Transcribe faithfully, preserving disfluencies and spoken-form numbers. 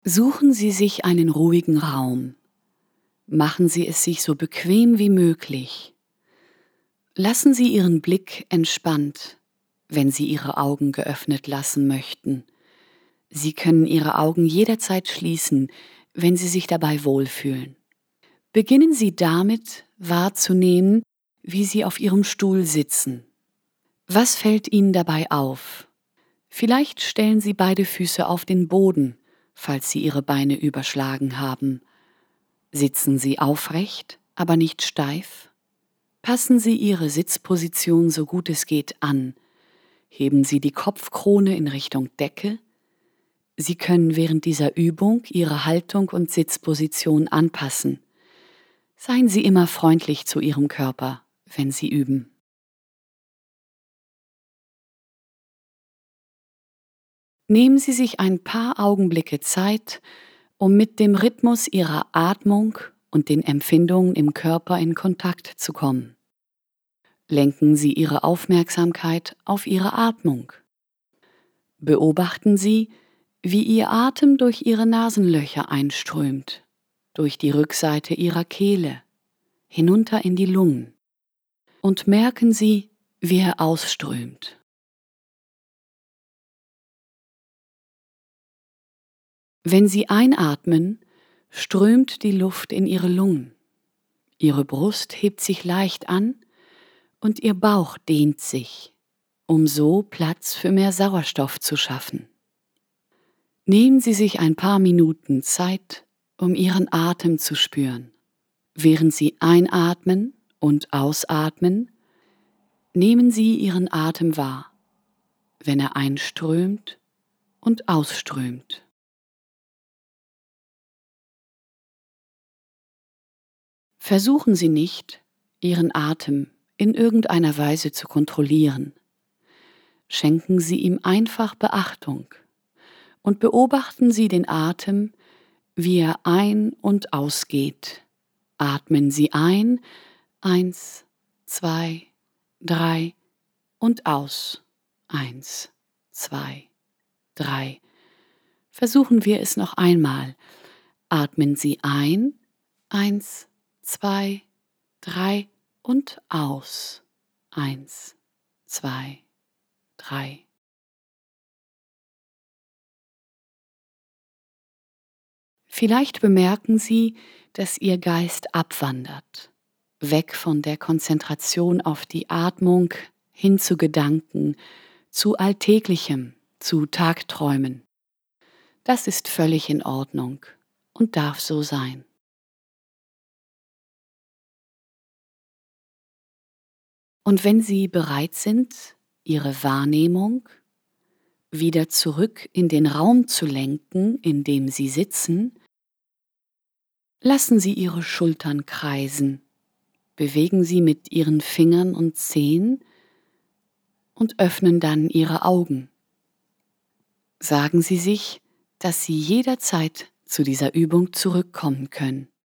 Suchen Sie sich einen ruhigen Raum. Machen Sie es sich so bequem wie möglich. Lassen Sie Ihren Blick entspannt, wenn Sie Ihre Augen geöffnet lassen möchten. Sie können Ihre Augen jederzeit schließen, wenn Sie sich dabei wohlfühlen. Beginnen Sie damit, wahrzunehmen, wie Sie auf Ihrem Stuhl sitzen. Was fällt Ihnen dabei auf? Vielleicht stellen Sie beide Füße auf den Boden, falls Sie Ihre Beine überschlagen haben. Sitzen Sie aufrecht, aber nicht steif? Passen Sie Ihre Sitzposition so gut es geht an. Heben Sie die Kopfkrone in Richtung Decke. Sie können während dieser Übung Ihre Haltung und Sitzposition anpassen. Seien Sie immer freundlich zu Ihrem Körper, wenn Sie üben. Nehmen Sie sich ein paar Augenblicke Zeit, um mit dem Rhythmus Ihrer Atmung und den Empfindungen im Körper in Kontakt zu kommen. Lenken Sie Ihre Aufmerksamkeit auf Ihre Atmung. Beobachten Sie, wie Ihr Atem durch Ihre Nasenlöcher einströmt, durch die Rückseite Ihrer Kehle, hinunter in die Lungen. Und merken Sie, wie er ausströmt. Wenn Sie einatmen, strömt die Luft in Ihre Lungen. Ihre Brust hebt sich leicht an und Ihr Bauch dehnt sich, um so Platz für mehr Sauerstoff zu schaffen. Nehmen Sie sich ein paar Minuten Zeit, um Ihren Atem zu spüren. Während Sie einatmen und ausatmen, nehmen Sie Ihren Atem wahr, wenn er einströmt und ausströmt. Versuchen Sie nicht, Ihren Atem in irgendeiner Weise zu kontrollieren. Schenken Sie ihm einfach Beachtung und beobachten Sie den Atem, wie er ein- und ausgeht. Atmen Sie ein, eins, zwei, drei und aus, eins, zwei, drei. Versuchen wir es noch einmal. Atmen Sie ein, eins, zwei, drei und aus, eins, zwei, drei. Vielleicht bemerken Sie, dass Ihr Geist abwandert, weg von der Konzentration auf die Atmung hin zu Gedanken, zu Alltäglichem, zu Tagträumen. Das ist völlig in Ordnung und darf so sein. Und wenn Sie bereit sind, Ihre Wahrnehmung wieder zurück in den Raum zu lenken, in dem Sie sitzen, lassen Sie Ihre Schultern kreisen, bewegen Sie mit Ihren Fingern und Zehen und öffnen dann Ihre Augen. Sagen Sie sich, dass Sie jederzeit zu dieser Übung zurückkommen können.